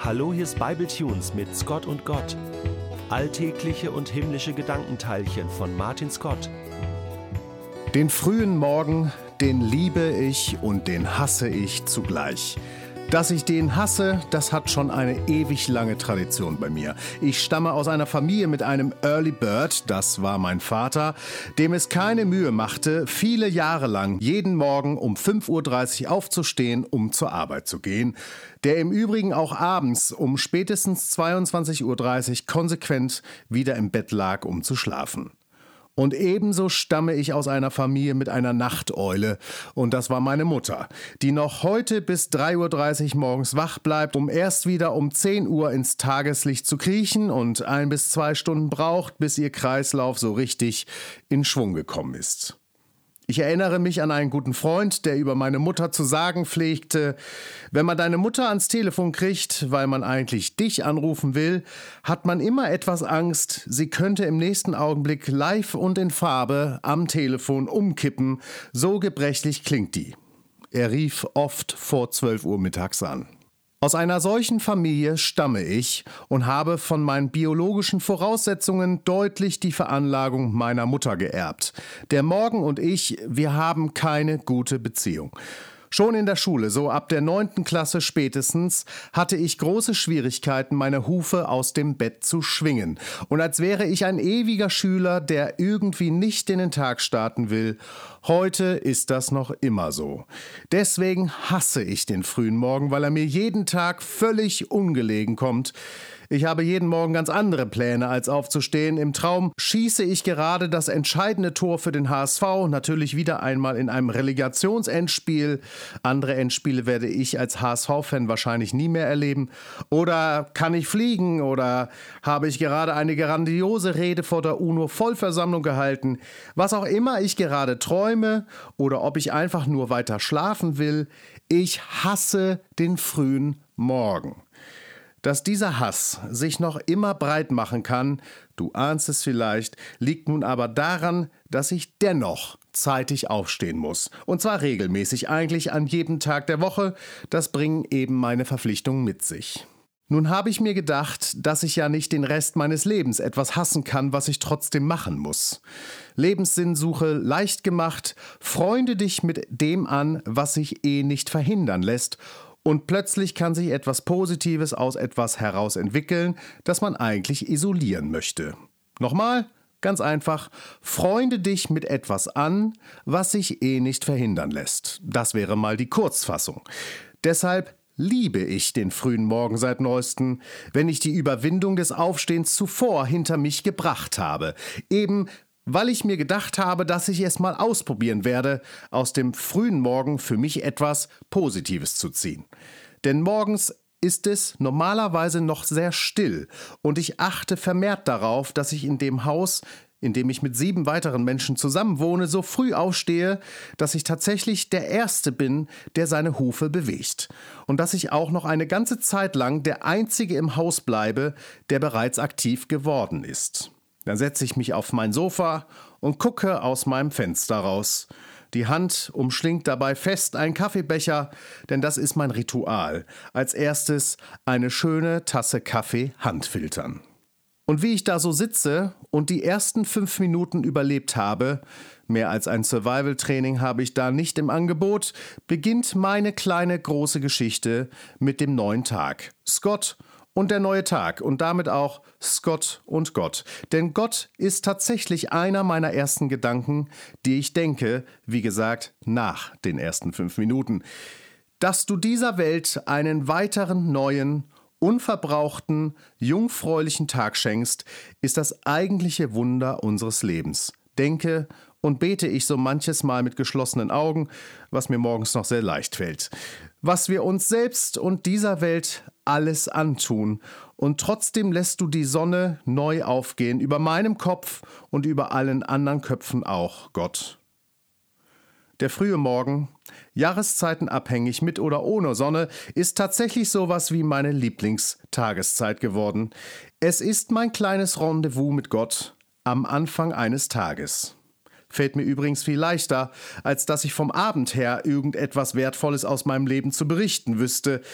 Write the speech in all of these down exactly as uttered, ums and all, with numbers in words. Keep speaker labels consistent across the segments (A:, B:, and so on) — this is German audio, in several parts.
A: Hallo, hier ist Bible Tunes mit Scott und Gott. Alltägliche und himmlische Gedankenteilchen von Martin Scott.
B: Den frühen Morgen, den liebe ich und den hasse ich zugleich. Dass ich den hasse, das hat schon eine ewig lange Tradition bei mir. Ich stamme aus einer Familie mit einem Early Bird, das war mein Vater, dem es keine Mühe machte, viele Jahre lang jeden Morgen um fünf Uhr dreißig aufzustehen, um zur Arbeit zu gehen, der im Übrigen auch abends um spätestens zweiundzwanzig Uhr dreißig konsequent wieder im Bett lag, um zu schlafen. Und ebenso stamme ich aus einer Familie mit einer Nachteule. Und das war meine Mutter, die noch heute bis drei Uhr dreißig morgens wach bleibt, um erst wieder um zehn Uhr ins Tageslicht zu kriechen und ein bis zwei Stunden braucht, bis ihr Kreislauf so richtig in Schwung gekommen ist. Ich erinnere mich an einen guten Freund, der über meine Mutter zu sagen pflegte: Wenn man deine Mutter ans Telefon kriegt, weil man eigentlich dich anrufen will, hat man immer etwas Angst, sie könnte im nächsten Augenblick live und in Farbe am Telefon umkippen, so gebrechlich klingt die. Er rief oft vor zwölf Uhr mittags an. Aus einer solchen Familie stamme ich und habe von meinen biologischen Voraussetzungen deutlich die Veranlagung meiner Mutter geerbt. Der Morgen und ich, wir haben keine gute Beziehung. Schon in der Schule, so ab der neunten Klasse spätestens, hatte ich große Schwierigkeiten, meine Hufe aus dem Bett zu schwingen. Und als wäre ich ein ewiger Schüler, der irgendwie nicht in den Tag starten will. Heute ist das noch immer so. Deswegen hasse ich den frühen Morgen, weil er mir jeden Tag völlig ungelegen kommt. Ich habe jeden Morgen ganz andere Pläne, als aufzustehen. Im Traum schieße ich gerade das entscheidende Tor für den H S V, natürlich wieder einmal in einem Relegationsendspiel. Andere Endspiele werde ich als H S V-Fan wahrscheinlich nie mehr erleben. Oder kann ich fliegen? Oder habe ich gerade eine grandiose Rede vor der UNO-Vollversammlung gehalten? Was auch immer ich gerade träume oder ob ich einfach nur weiter schlafen will, ich hasse den frühen Morgen. Dass dieser Hass sich noch immer breit machen kann, du ahnst es vielleicht, liegt nun aber daran, dass ich dennoch zeitig aufstehen muss. Und zwar regelmäßig, eigentlich an jedem Tag der Woche. Das bringen eben meine Verpflichtungen mit sich. Nun habe ich mir gedacht, dass ich ja nicht den Rest meines Lebens etwas hassen kann, was ich trotzdem machen muss. Lebenssinnsuche leicht gemacht, freunde dich mit dem an, was sich eh nicht verhindern lässt. Und plötzlich kann sich etwas Positives aus etwas heraus entwickeln, das man eigentlich isolieren möchte. Nochmal, ganz einfach, freunde dich mit etwas an, was sich eh nicht verhindern lässt. Das wäre mal die Kurzfassung. Deshalb liebe ich den frühen Morgen seit neuestem, wenn ich die Überwindung des Aufstehens zuvor hinter mich gebracht habe. Eben weil ich mir gedacht habe, dass ich es mal ausprobieren werde, aus dem frühen Morgen für mich etwas Positives zu ziehen. Denn morgens ist es normalerweise noch sehr still und ich achte vermehrt darauf, dass ich in dem Haus, in dem ich mit sieben weiteren Menschen zusammenwohne, so früh aufstehe, dass ich tatsächlich der Erste bin, der seine Hufe bewegt. Und dass ich auch noch eine ganze Zeit lang der Einzige im Haus bleibe, der bereits aktiv geworden ist. Dann setze ich mich auf mein Sofa und gucke aus meinem Fenster raus. Die Hand umschlingt dabei fest einen Kaffeebecher, denn das ist mein Ritual. Als erstes eine schöne Tasse Kaffee handfiltern. Und wie ich da so sitze und die ersten fünf Minuten überlebt habe, mehr als ein Survival-Training habe ich da nicht im Angebot, beginnt meine kleine große Geschichte mit dem neuen Tag. Scott und der neue Tag und damit auch Scott und Gott. Denn Gott ist tatsächlich einer meiner ersten Gedanken, die ich denke, wie gesagt, nach den ersten fünf Minuten. Dass du dieser Welt einen weiteren neuen, unverbrauchten, jungfräulichen Tag schenkst, ist das eigentliche Wunder unseres Lebens. Denke und bete ich so manches Mal mit geschlossenen Augen, was mir morgens noch sehr leicht fällt. Was wir uns selbst und dieser Welt alles antun. Und trotzdem lässt du die Sonne neu aufgehen, über meinem Kopf und über allen anderen Köpfen auch, Gott. Der frühe Morgen, jahreszeitenabhängig mit oder ohne Sonne, ist tatsächlich sowas wie meine Lieblingstageszeit geworden. Es ist mein kleines Rendezvous mit Gott am Anfang eines Tages. Fällt mir übrigens viel leichter, als dass ich vom Abend her irgendetwas Wertvolles aus meinem Leben zu berichten wüsste.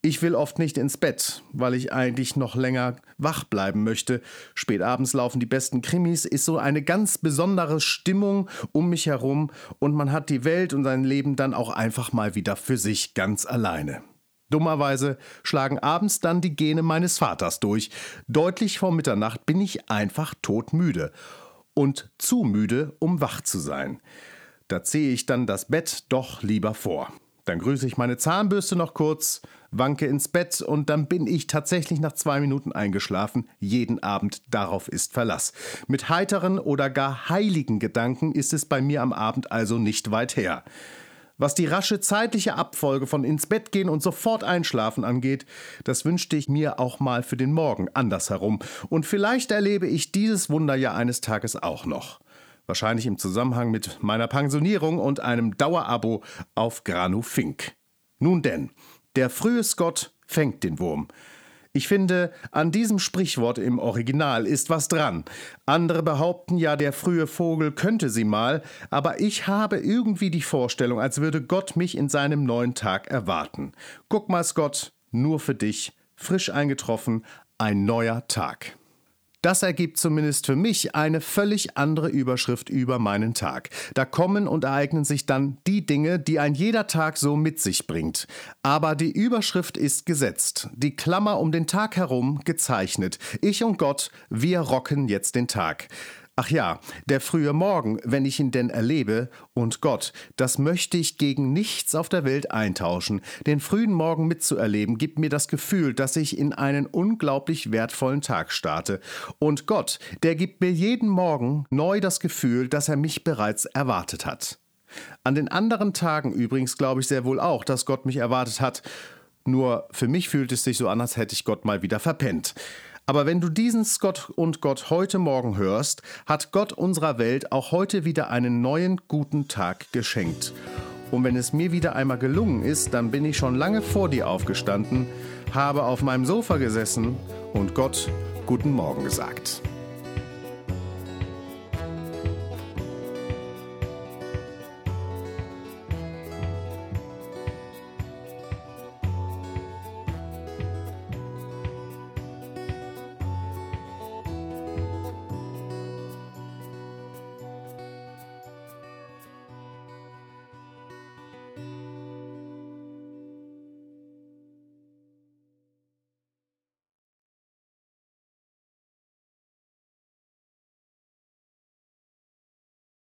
B: Ich will oft nicht ins Bett, weil ich eigentlich noch länger wach bleiben möchte. Spät abends laufen die besten Krimis, ist so eine ganz besondere Stimmung um mich herum und man hat die Welt und sein Leben dann auch einfach mal wieder für sich ganz alleine. Dummerweise schlagen abends dann die Gene meines Vaters durch. Deutlich vor Mitternacht bin ich einfach todmüde und zu müde, um wach zu sein. Da ziehe ich dann das Bett doch lieber vor. Dann grüße ich meine Zahnbürste noch kurz, wanke ins Bett und dann bin ich tatsächlich nach zwei Minuten eingeschlafen. Jeden Abend, darauf ist Verlass. Mit heiteren oder gar heiligen Gedanken ist es bei mir am Abend also nicht weit her. Was die rasche zeitliche Abfolge von ins Bett gehen und sofort einschlafen angeht, das wünschte ich mir auch mal für den Morgen andersherum. Und vielleicht erlebe ich dieses Wunder ja eines Tages auch noch. Wahrscheinlich im Zusammenhang mit meiner Pensionierung und einem Dauerabo auf Granu Fink. Nun denn, der frühe Scott fängt den Wurm. Ich finde, an diesem Sprichwort im Original ist was dran. Andere behaupten ja, der frühe Vogel könnte sie mal, aber ich habe irgendwie die Vorstellung, als würde Gott mich in seinem neuen Tag erwarten. Guck mal, Scott, nur für dich, frisch eingetroffen, ein neuer Tag. Das ergibt zumindest für mich eine völlig andere Überschrift über meinen Tag. Da kommen und ereignen sich dann die Dinge, die ein jeder Tag so mit sich bringt. Aber die Überschrift ist gesetzt, die Klammer um den Tag herum gezeichnet. Ich und Gott, wir rocken jetzt den Tag. Ach ja, der frühe Morgen, wenn ich ihn denn erlebe, und Gott, das möchte ich gegen nichts auf der Welt eintauschen. Den frühen Morgen mitzuerleben, gibt mir das Gefühl, dass ich in einen unglaublich wertvollen Tag starte. Und Gott, der gibt mir jeden Morgen neu das Gefühl, dass er mich bereits erwartet hat. An den anderen Tagen übrigens glaube ich sehr wohl auch, dass Gott mich erwartet hat. Nur für mich fühlt es sich so an, als hätte ich Gott mal wieder verpennt. Aber wenn du diesen Scott und Gott heute Morgen hörst, hat Gott unserer Welt auch heute wieder einen neuen, guten Tag geschenkt. Und wenn es mir wieder einmal gelungen ist, dann bin ich schon lange vor dir aufgestanden, habe auf meinem Sofa gesessen und Gott guten Morgen gesagt.